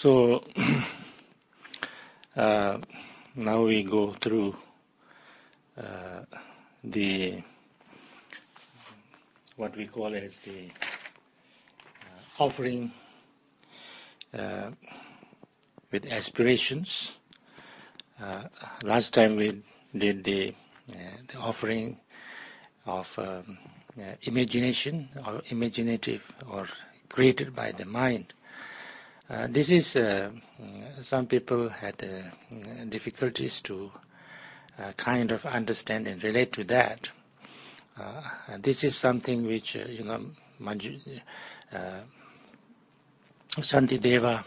So now we go through the what we call as the offering with aspirations. Last time we did the offering of imagination or imaginative or created by the mind. This is some people had difficulties to kind of understand and relate to that. This is something which Shantideva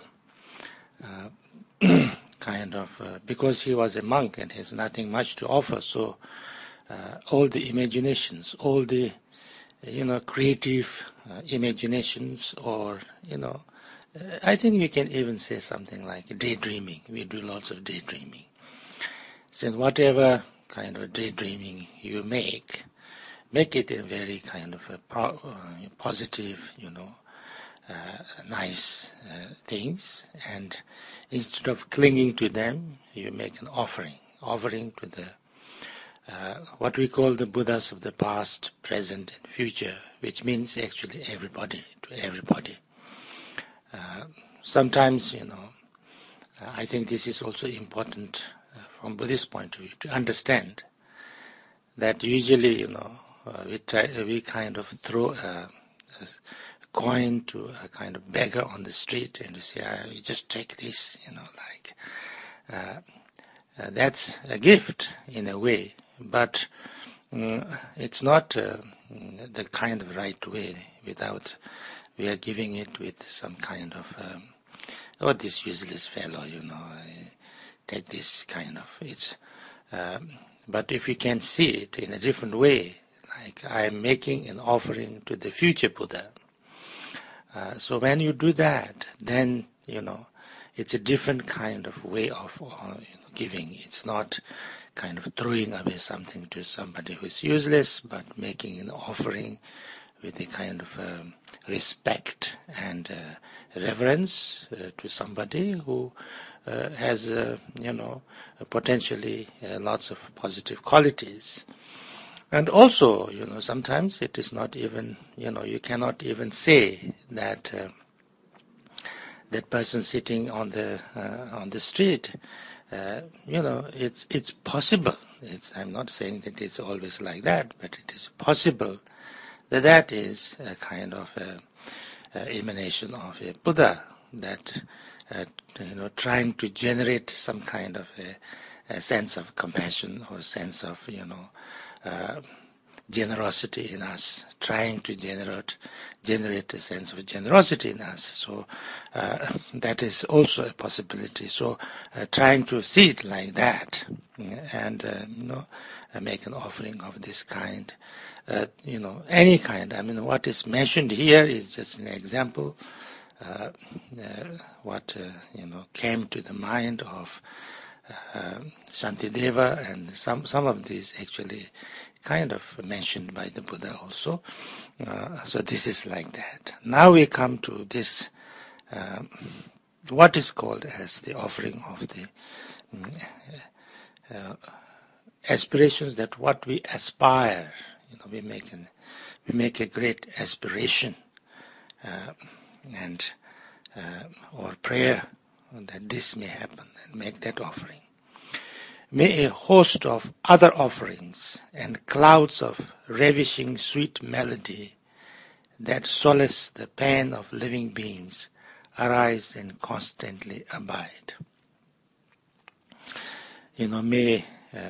kind of because he was a monk and has nothing much to offer, so all the imaginations, all the creative imaginations, or I think we can even say something like daydreaming. We do lots of daydreaming. Since whatever kind of daydreaming you make it a very kind of a positive, nice things, and instead of clinging to them, you make an offering to the what we call the Buddhas of the past, present, and future, which means actually everybody, to everybody. Sometimes, I think this is also important from Buddhist point of view to understand that usually, we kind of throw a coin to a kind of beggar on the street and you say, you just take this, that's a gift in a way, but it's not the kind of right way without we are giving it with some kind of, this useless fellow, take this kind of, it's, but if we can see it in a different way, like I am making an offering to the future Buddha. So when you do that, then, it's a different kind of way of giving. It's not kind of throwing away something to somebody who is useless, but making an offering with a kind of respect and reverence to somebody who has, potentially lots of positive qualities. And also, sometimes it is not even, you cannot even say that that person sitting on the street, it's possible. I'm not saying that it's always like that, but it is possible that is a kind of emanation of a Buddha that trying to generate some kind of a sense of compassion or sense of generosity in us, trying to generate a sense of generosity in us. So that is also a possibility. So trying to see it like that, and make an offering of this kind. Any kind. I mean, what is mentioned here is just an example. What came to the mind of Shantideva, and some of these actually kind of mentioned by the Buddha also. So this is like that. Now we come to this, what is called as the offering of the aspirations, that what we aspire. We make a great aspiration and or prayer that this may happen, and make that offering. May a host of other offerings and clouds of ravishing sweet melody that solace the pain of living beings arise and constantly abide. May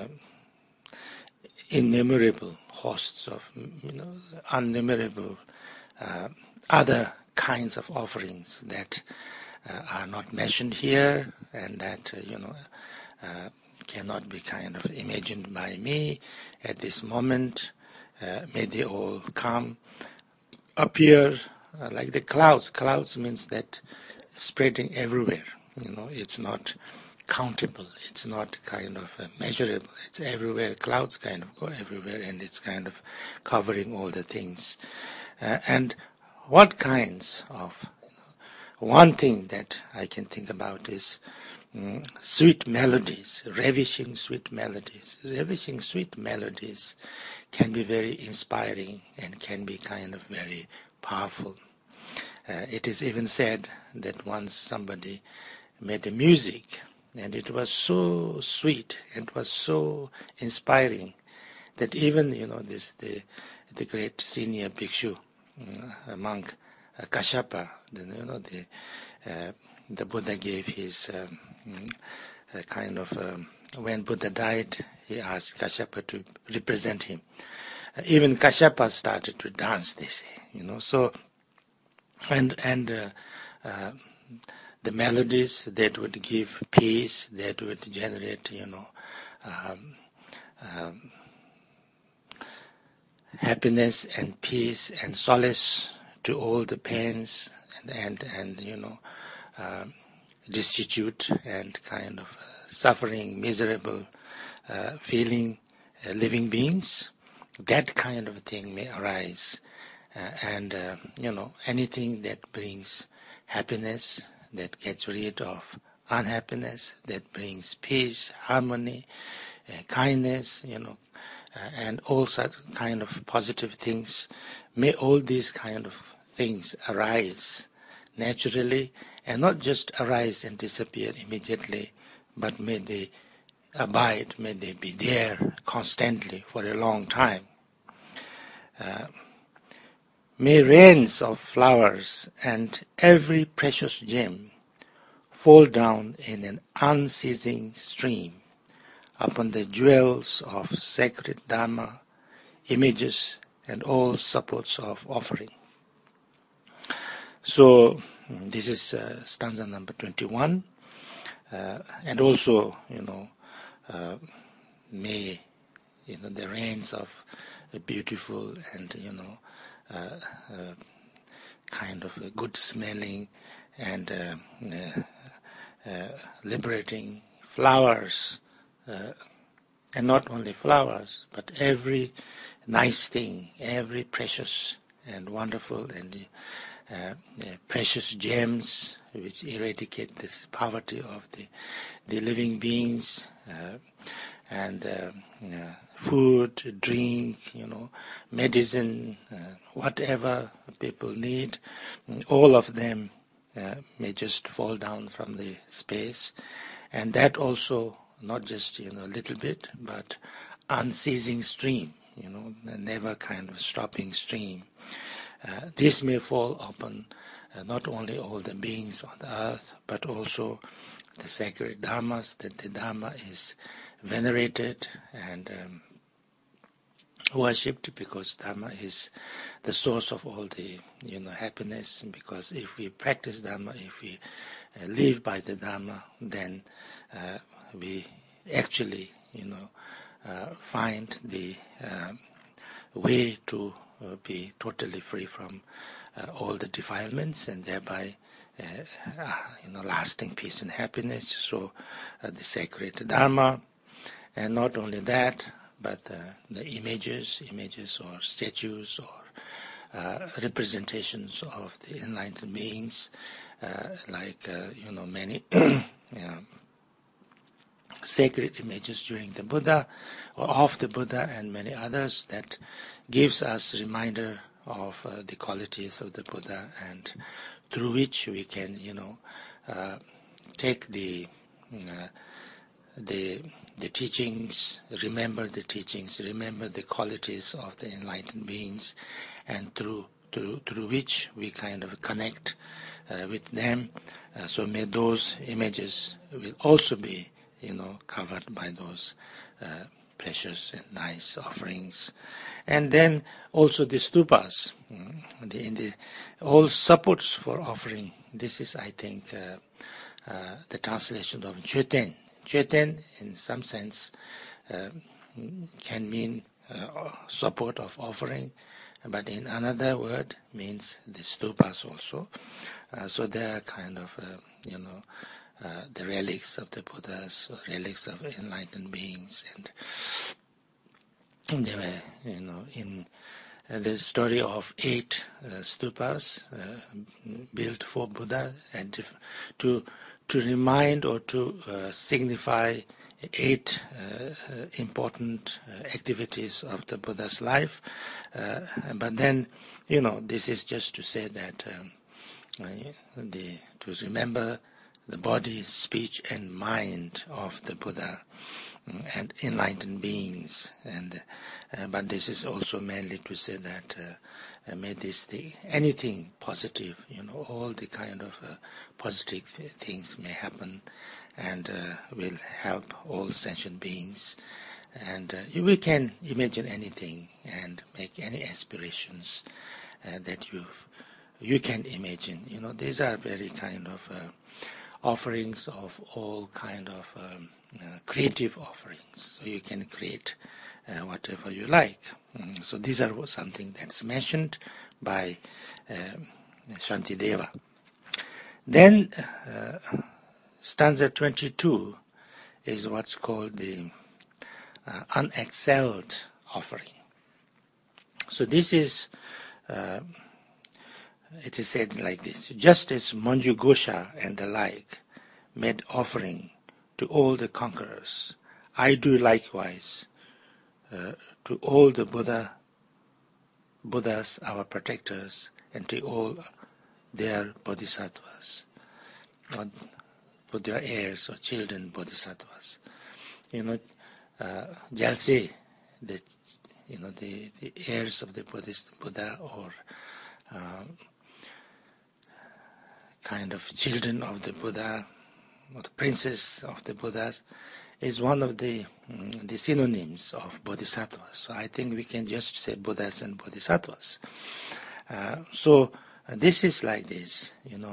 innumerable hosts of, innumerable other kinds of offerings that are not mentioned here and that, cannot be kind of imagined by me at this moment. May they all come, appear like the clouds. Clouds means that spreading everywhere. It's not countable. It's not kind of measurable. It's everywhere. Clouds kind of go everywhere, and it's kind of covering all the things. And what kinds of one thing that I can think about is sweet melodies, ravishing sweet melodies. Ravishing sweet melodies can be very inspiring and can be kind of very powerful. It is even said that once somebody made a music and it was so sweet and was so inspiring that even the great senior bhikshu, monk Kashyapa, the Buddha gave his kind of when Buddha died, he asked Kashyapa to represent him. Even Kashyapa started to dance, they say, So, and the melodies that would give peace, that would generate, happiness and peace and solace to all the pains and destitute and kind of suffering, miserable, feeling living beings. That kind of thing may arise, and anything that brings happiness, that gets rid of unhappiness, that brings peace, harmony, kindness, and all such kind of positive things. May all these kind of things arise naturally, and not just arise and disappear immediately, but may they abide, may they be there constantly for a long time. May rains of flowers and every precious gem fall down in an unceasing stream upon the jewels of sacred Dharma, images, and all supports of offering. So this is stanza number 21, and also may the rains of beautiful and kind of good smelling and liberating flowers, and not only flowers, but every nice thing, every precious and wonderful and precious gems which eradicate this poverty of the living beings, and food, drink, medicine, whatever people need, all of them may just fall down from the space, and that also not just a little bit, but unceasing stream, never kind of stopping stream. This may fall upon not only all the beings on the earth, but also the sacred dharmas, that the dharma is venerated and worshipped, because dharma is the source of all the happiness. Because if we practice dharma, if we live by the dharma, then we actually find the way to be totally free from all the defilements, and thereby lasting peace and happiness. So the sacred dharma, and not only that, but the images or statues or representations of the enlightened beings, like many sacred images during the Buddha or of the Buddha, and many others that gives us reminder of the qualities of the Buddha, and through which we can take the teachings, remember the teachings, remember the qualities of the enlightened beings, and through which we kind of connect with them. So may those images will also be covered by those precious and nice offerings. And then also the stupas, all supports for offering. This is, I think, the translation of Chöten. Chöten, in some sense, can mean support of offering, but in another word means the stupas also. So they are kind of, the relics of the Buddhas, relics of enlightened beings, and they were, in the story of 8 stupas built for Buddha, and to remind or to signify 8 important activities of the Buddha's life. But then, this is just to say that to remember the body, speech, and mind of the Buddha and enlightened beings. But this is also mainly to say that may this thing, anything positive, all the kind of positive things may happen and will help all sentient beings. And we can imagine anything and make any aspirations that you can imagine. These are very kind of offerings of all kind of creative offerings. So you can create whatever you like. So these are something that's mentioned by Shantideva. Then stanza 22 is what's called the unexcelled offering. So this is, it is said like this: just as Manju Gosha and the like made offering to all the conquerors, I do likewise to all the Buddhas, our protectors, and to all their bodhisattvas, or their heirs or children bodhisattvas. Jalse, the heirs of the Buddha, or kind of children of the Buddha, or the princes of the Buddhas, is one of the synonyms of bodhisattvas. So I think we can just say Buddhas and bodhisattvas. So this is like this,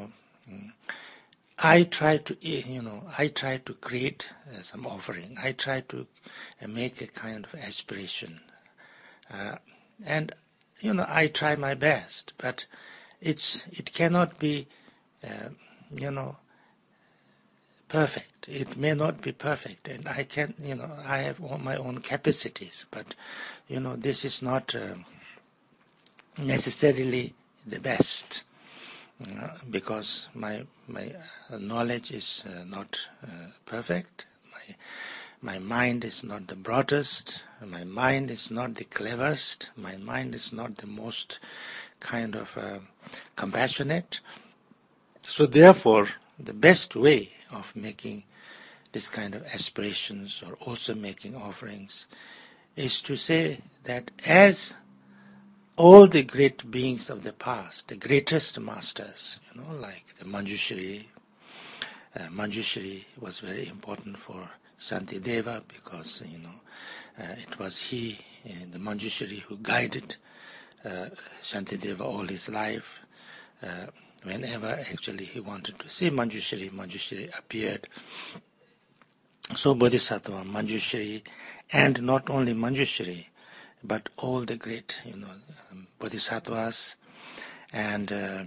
I try to create some offering. I try to make a kind of aspiration, and I try my best, but it cannot be, perfect. It may not be perfect, and I can, I have all my own capacities, but this is not necessarily the best. Because my knowledge is not perfect, my mind is not the broadest, my mind is not the cleverest, my mind is not the most kind of compassionate. So therefore, the best way of making this kind of aspirations or also making offerings is to say that as all the great beings of the past, the greatest masters, like the Manjushri. Manjushri was very important for Shantideva because, it was he, the Manjushri, who guided Shantideva all his life. Whenever actually he wanted to see Manjushri appeared. So Bodhisattva, Manjushri, and not only Manjushri, but all the great, bodhisattvas and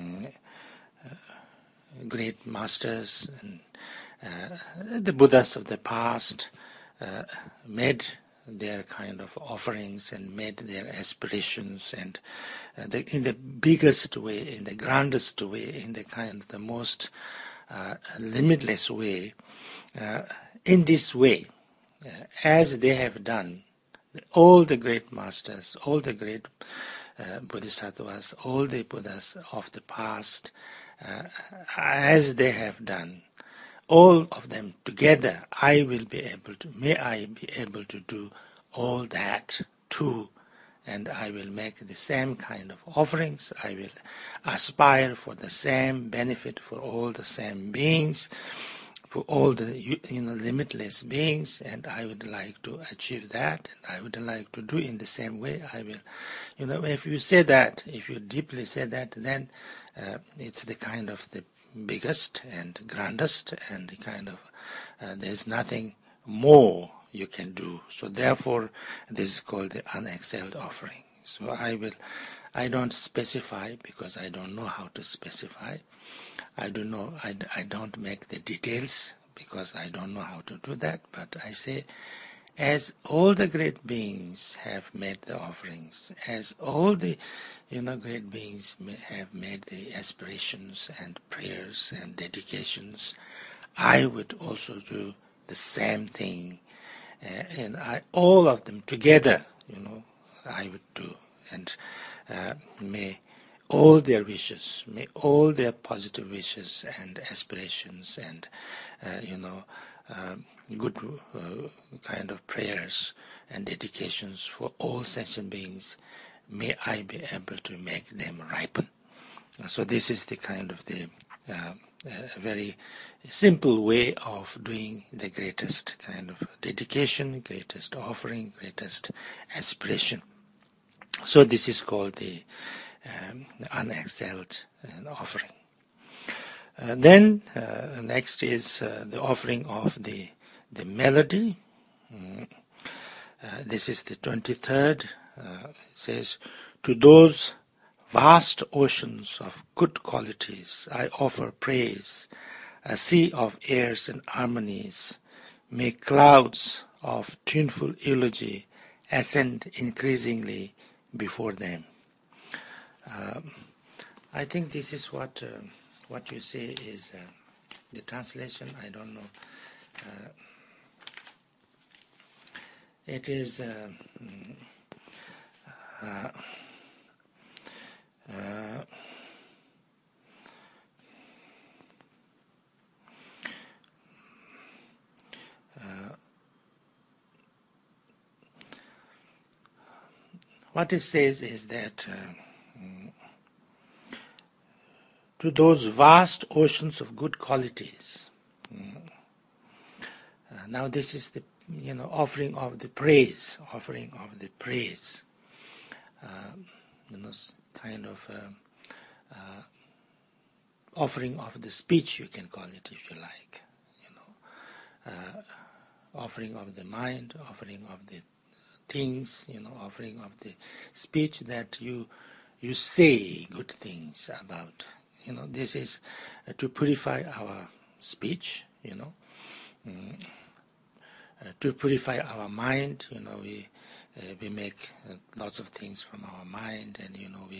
great masters and the Buddhas of the past made their kind of offerings and made their aspirations, and in the biggest way, in the grandest way, in the kind of the most limitless way. In this way, as they have done, all the great masters, all the great bodhisattvas, all the Buddhas of the past, as they have done, all of them together, may I be able to do all that too, and I will make the same kind of offerings. I will aspire for the same benefit for all the same beings, for all the limitless beings, and I would like to achieve that, and I would like to do in the same way. I will, if you say that, if you deeply say that, then it's the kind of the biggest and grandest, and the kind of there's nothing more you can do. So therefore, this is called the unexcelled offering. So I don't specify because I don't know how to specify. I don't make the details because I don't know how to do that, but I say as all the great beings have made the offerings, as all the great beings have made the aspirations and prayers and dedications, I would also do the same thing, and all of them together, I would do, and may all their wishes, may all their positive wishes and aspirations and good kind of prayers and dedications for all sentient beings, may I be able to make them ripen. So this is the kind of the very simple way of doing the greatest kind of dedication, greatest offering, greatest aspiration. So this is called the unexcelled offering. Then next is the offering of the melody. This is the 23rd. It says, to those vast oceans of good qualities I offer praise, a sea of airs and harmonies. May clouds of tuneful eulogy ascend increasingly before them. I think this is what you say is the translation. I don't know. It is what it says is that to those vast oceans of good qualities. Now this is the offering of the praise, kind of offering of the speech, you can call it if you like, offering of the mind, offering of the things, offering of the speech that you say good things about. This is to purify our speech, to purify our mind. We make lots of things from our mind, and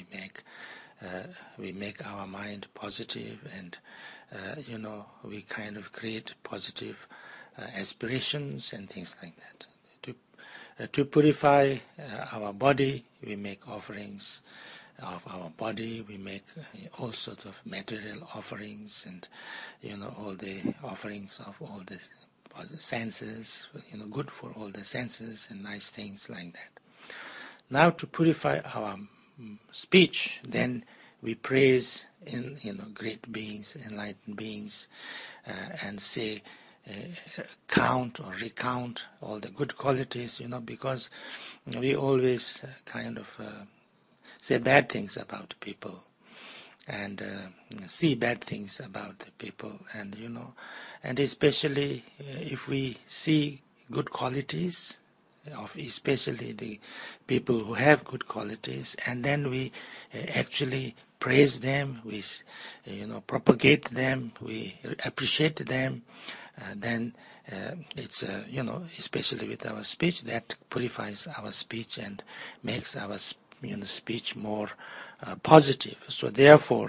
we make our mind positive, and we kind of create positive aspirations and things like that. To purify our body, we make offerings of our body. We make all sorts of material offerings, and all the offerings of all the senses, good for all the senses and nice things like that. Now to purify our speech, then we praise in great beings, enlightened beings, and say, count or recount all the good qualities, because we always kind of say bad things about people, and see bad things about the people, and and especially if we see good qualities of especially the people who have good qualities, and then we actually praise them, we propagate them, we appreciate them, then it's especially with our speech, that purifies our speech and makes our speech more positive. So therefore,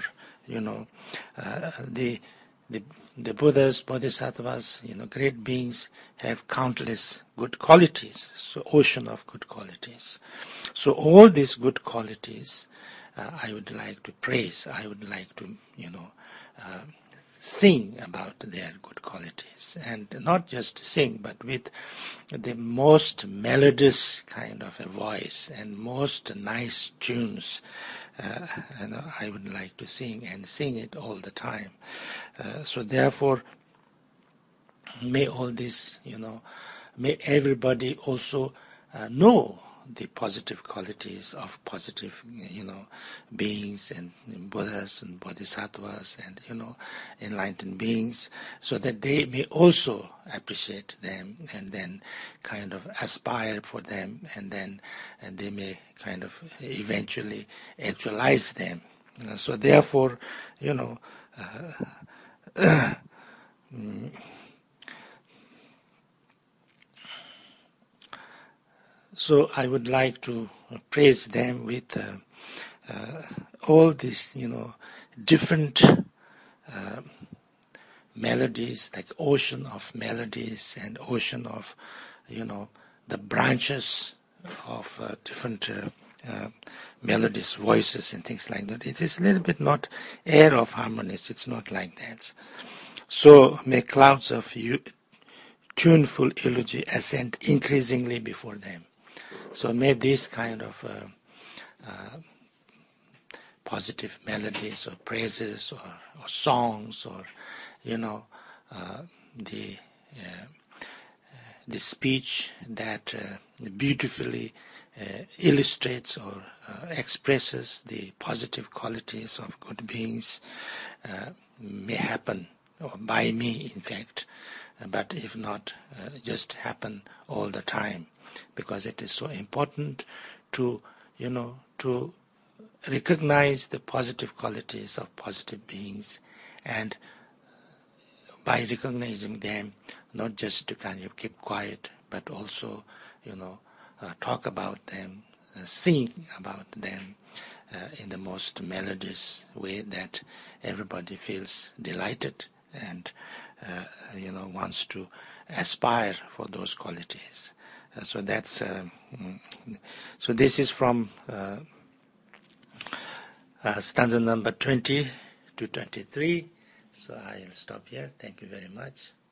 the Buddhas, Bodhisattvas, great beings have countless good qualities, so ocean of good qualities. So all these good qualities I would like to praise. I would like to, sing about their good qualities, and not just sing, but with the most melodious kind of a voice and most nice tunes. And I would like to sing and sing it all the time. So therefore, may all this, may everybody also know the positive qualities of positive, beings and Buddhas and Bodhisattvas and, enlightened beings, so that they may also appreciate them and then kind of aspire for them, and then they may kind of eventually actualize them. So therefore, So I would like to praise them with all these, different melodies, like ocean of melodies and ocean of, the branches of different melodies, voices, and things like that. It is a little bit not air of harmonies. It's not like that. So may clouds of tuneful eulogy ascend increasingly before them. So may this kind of positive melodies or praises or songs or the the speech that beautifully illustrates or expresses the positive qualities of good beings may happen, or by me in fact, but if not, just happen all the time, because it is so important to to recognize the positive qualities of positive beings, and by recognizing them, not just to kind of keep quiet, but also, talk about them, sing about them in the most melodious way that everybody feels delighted and, wants to aspire for those qualities. So that's so this is from stanza number 20 to 23. So I'll stop here. Thank you very much.